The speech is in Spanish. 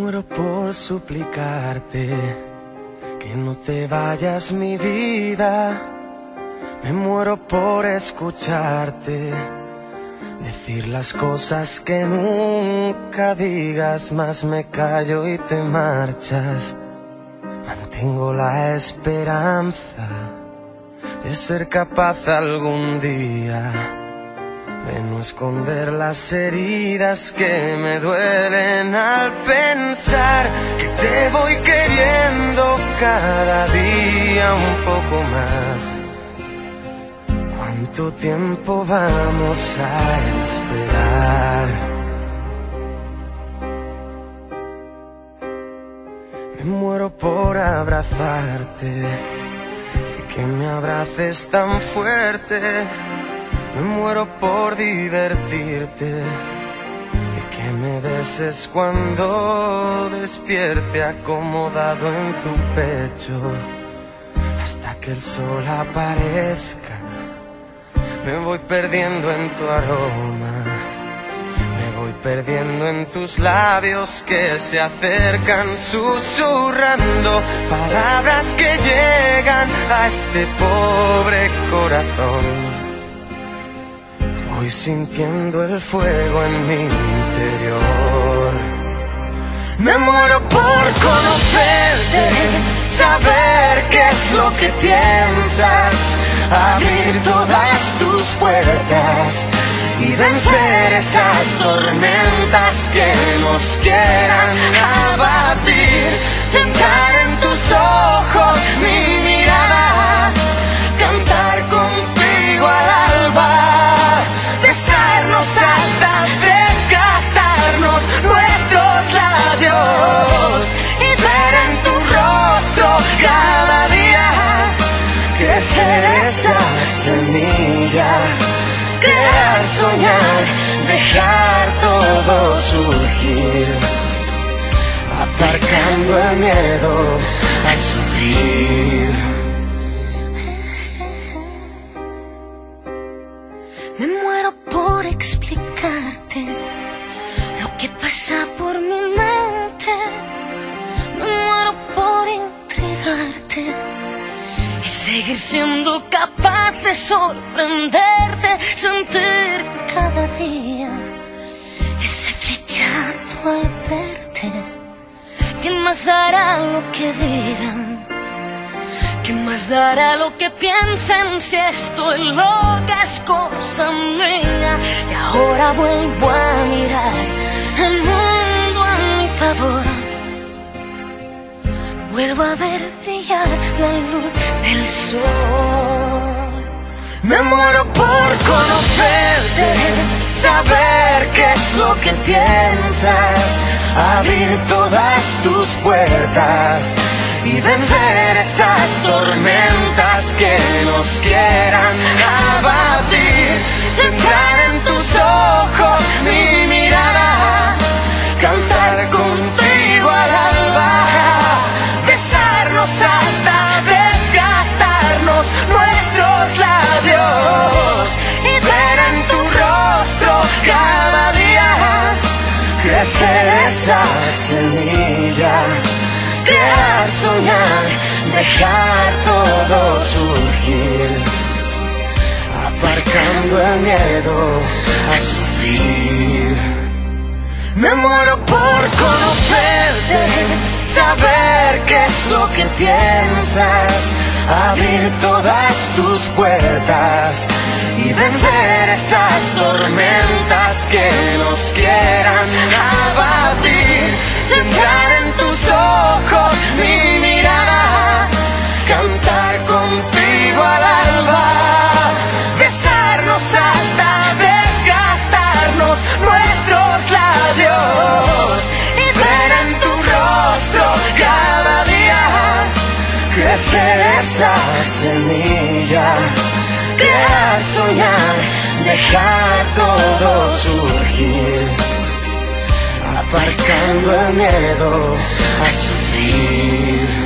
muero por suplicarte que no te vayas, mi vida. Me muero por escucharte decir las cosas que nunca digas, mas me callo y te marchas. Mantengo la esperanza de ser capaz algún día de no esconder las heridas que me duelen al pensar que te voy queriendo cada día un poco más. ¿Cuánto tiempo vamos a esperar? Me muero por abrazarte y que me abraces tan fuerte. Me muero por divertirte y que me beses cuando despierte acomodado en tu pecho hasta que el sol aparezca. Me voy perdiendo en tu aroma, me voy perdiendo en tus labios que se acercan susurrando palabras que llegan a este pobre corazón. Voy sintiendo el fuego en mi interior. Me muero por conocerte, saber qué es lo que piensas, abrir todas tus puertas y vencer esas tormentas que nos quieran abatir. Entrar en tus ojos mi mirada, cantar contigo al alba, besarnos hasta desgastarnos nuestros labios y ver en tu rostro cada día crecer esa semilla, crear, soñar, dejar todo surgir, aparcando el miedo a sufrir. Me muero por explicarte lo que pasa por mi mente. Me muero por entregarte y seguir siendo capaz de sorprenderte, sentir cada día ese flechazo al verte. ¿Quién más dará lo que digan? ¿Quién más dará lo que piensen si estoy loca es cosa mía? Y ahora vuelvo a mirar el mundo a mi favor. Vuelvo a ver brillar la luz del sol. Me muero por conocerte, saber qué es lo que piensas, abrir todas tus puertas y vencer esas tormentas que nos quieran abatir. Entrar en tus ojos mi mirada, cantar contigo al alba, besarnos hasta desgastarnos nuestros labios y ver en tu rostro cada día crecer esa semilla, crear, soñar, dejar todo surgir, aparcando el miedo a sufrir. Me muero por conocerte, saber qué es lo que piensas, abrir todas tus puertas y vencer esas tormentas que nos quieran abatir. Entrar en tus ojos mi mirada, cantar contigo al alba, besarnos hasta desgastarnos nuestros labios y ver en tu rostro cada día crecer esa semilla, crear, soñar, dejar todo surgir, aparcando el miedo a sufrir.